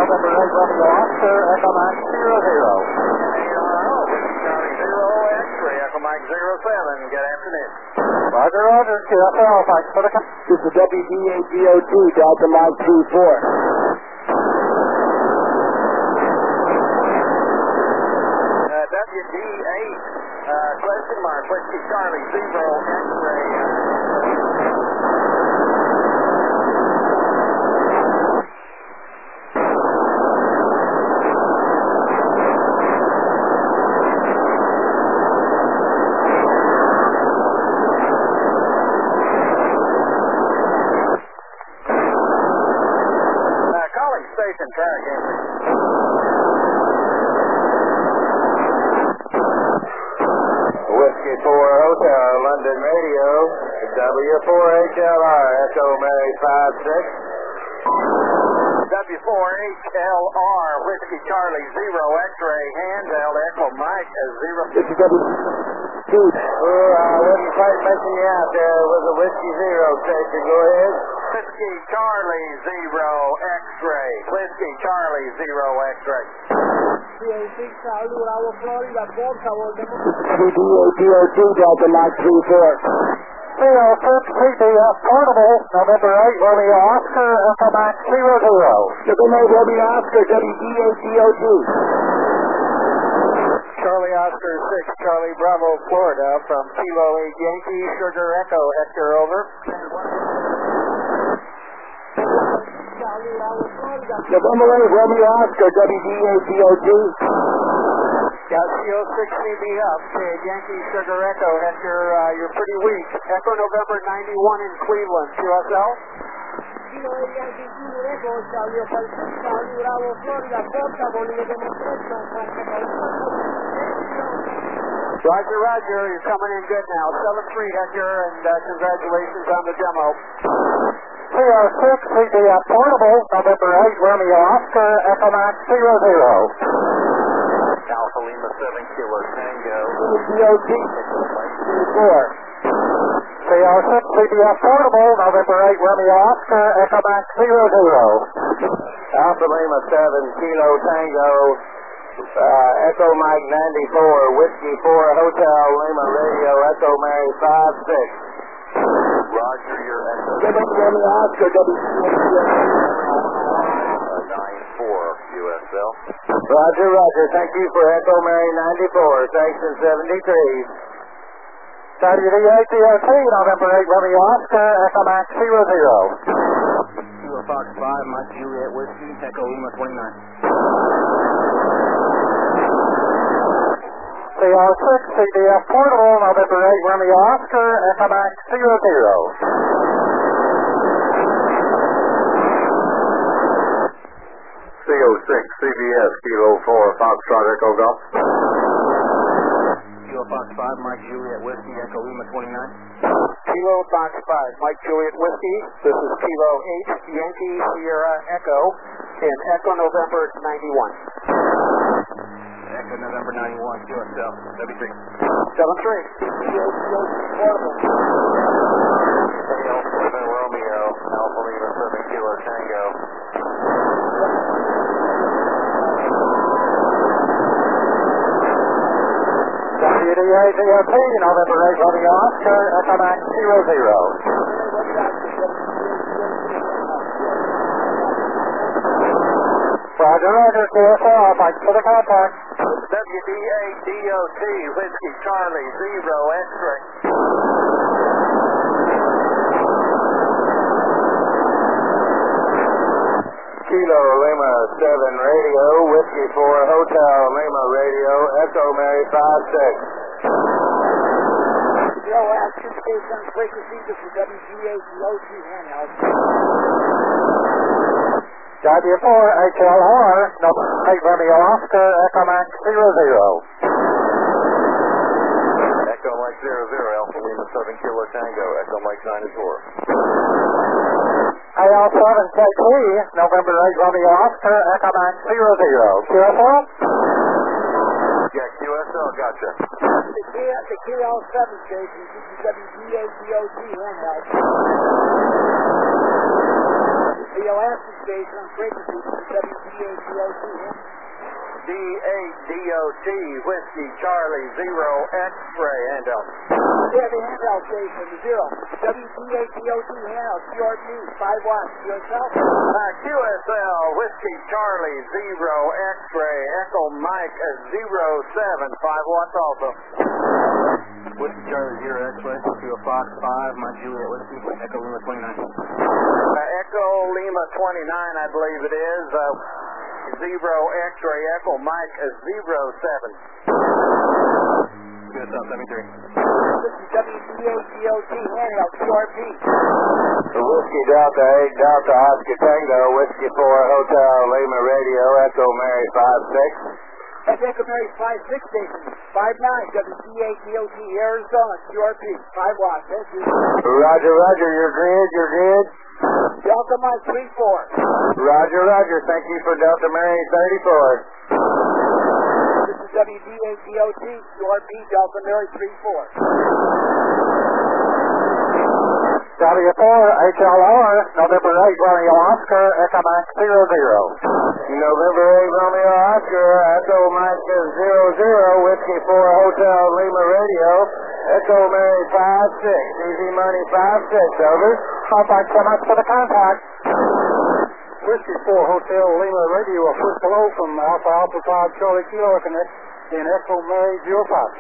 November 8, Romeo Oscar, Echo Mike 00. Charlie 0, X-ray, Echo Mike 07. Good afternoon. Roger, Roger, QSL, thanks for the call. This is WDAGO2, Delta Mike 24. WD8, question mark, Whiskey Charlie 0, X-ray. Calling station, try again, please. Whiskey 4 Hotel, London Radio, W4HLR, Echo Mary 56. W4HLR, Whiskey Charlie 0, X-ray, handheld, Echo Mike 0. This is WD2. I wasn't quite missing you out there. It was a Whiskey 0 station. Go ahead. Whiskey Charlie 0, X-ray, Whiskey Charlie 0, X-ray. Charlie Bravo, Florida, por favor. WDAGO2, Delta Mike 34. 306 CBS Portable, November 8, Romeo Oscar, Echo Mike 00. November 8, Romeo Oscar, WDAGO2. Charlie Oscar 6, Charlie Bravo, Florida, from Kilo 8 Yankee, Sugar Echo, Hector, over. November 8, Romeo Oscar, WDAGO2. Got CO6 CBF, Yankee, Sugar Echo, Hector, you're pretty weak. Echo November 91 in Cleveland, QSL. Kilo 8 Yankee, Sugar Echo, Charlie Bravo, Florida, por favor, Roger, Roger, you're coming in good now. 7-3, Hector, and congratulations on the demo. 306 CBS Portable, November 8, Romeo Oscar, Echo Mike 00. Alpha Lima 7 Kilo Tango. DOT 4. 306 CBS Portable, November 8, Romeo Oscar, Echo Mike 00. Alpha Lima 7 Kilo Tango, Echo Mike 94, Whiskey 4 Hotel Lima Radio, Echo Mary 56. Roger, your Echo. Romeo Oscar, WDAGO2. 94 USL. Roger, Roger. Thank you for Echo Mary 94, section 73. WD8DOT, November 8, Romeo Oscar, Echo Mike 00. Kilo Fox 5, Mike Juliet Whiskey, Echo Lima 29. 306 CBS Portable, November 8, Romeo Oscar, Echo Mike 00. 306 CBS Kilo 4 Foxtrot Echo Golf. Kilo Fox 5, Mike Juliet Whiskey, Echo Lima 29. Kilo Fox 5, Mike Juliet Whiskey. This is Kilo 8, Yankee Sierra Echo, and Echo November 91. Echo November 91, QSL, W3. 7-3. Romeo, Alpha Lima 7 Kilo Tango. WD8DOT, November 8, Romeo Oscar, Echo Mike 00. Roger, Roger, QSL, thanks for the contact. WD8DOT, Whiskey Charlie 0, X-ray. Kilo Lima 7 Radio, Whiskey 4 Hotel Lima Radio, Echo Mary 56. Yo, action station frequency, this is WDAGO2 handheld. W4HLR, November 8, Romeo Oscar, Echo Mike 00. Echo Mike 00, Alpha Lima 7 Kilo Tango, Echo Mike 94. AL7KT, November 8, Romeo Oscar, Echo Mike 00. QSL? Yeah, QSL, gotcha. The KL7 station, this is WDAGO2 handheld. The Alaskan station on frequency is WDATOT. D8DOT, Whiskey Charlie 0 X-ray handout. Yeah, the handout station, 0. WDATOT handout, QRP, 5 watts. Yourself? QSL, Whiskey Charlie 0 X-ray, Echo Mike 07, 5 watts also. Whiskey Charlie 0 X-ray, to a Fox 5, Mike Juliet Whiskey, Echo Lima 29. Echo Lima 29, I believe it is. 0 X-ray, Echo Mike 07. QSL 73. This is WDATOT handout, QRP. Whiskey Delta 8 Delta Oscar Tango, Whiskey 4 Hotel Lima Radio, Echo Mary 56. That's Echo Mary 56 station, 59, WDATOT Arizona, QRP, 5 watts. Thank you. Roger, Roger, you're good. Delta Mike 34. Roger, Roger, thank you for Delta Mary 34. This is WDATOT, QRP, Delta Mary 34. W4 HLR, November 8 Romeo Oscar, Echo Mike 00. November 8 Romeo Oscar, Echo Mike 00, Whiskey 4 Hotel Lima Radio, Echo Mary 56, Easy Money 56, over. Thanks so much for the contact. Whiskey 4 Hotel Lima Radio, a foot below from Alpha Alpha 5 Charlie Kilo Connect in Echo Mary 05.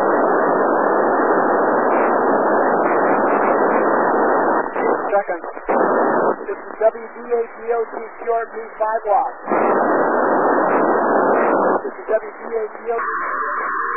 Seconds. This is WDATOT QRP 5 watts. This is WDATOT.